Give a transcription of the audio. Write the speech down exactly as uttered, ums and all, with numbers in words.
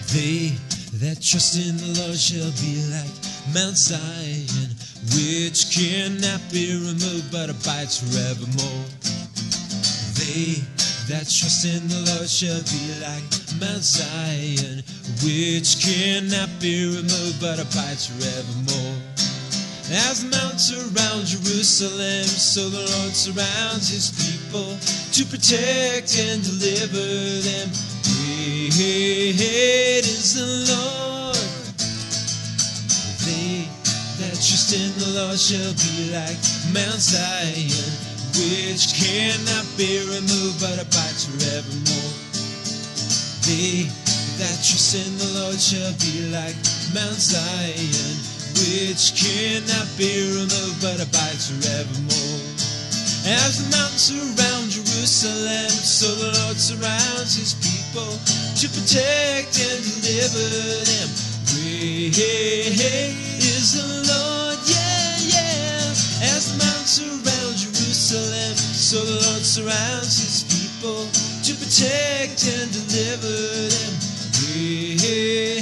They that trust in the Lord shall be like Mount Zion, which cannot be removed but abides forevermore. They that trust in the Lord shall be like Mount Zion, which cannot be removed but abides forevermore. As the mountains surround Jerusalem, so the Lord surrounds his people to protect and deliver them. Great is the Lord. They that trust in the Lord shall be like Mount Zion, which cannot be removed but abides forevermore. They that trust in the Lord shall be like Mount Zion, which cannot be removed but abides forevermore. As the mountains surround Jerusalem, so the Lord surrounds his people to protect and deliver them. Great is the Lord, yeah, yeah. As the mountains surround Jerusalem, so the Lord surrounds his people to protect and deliver them. Great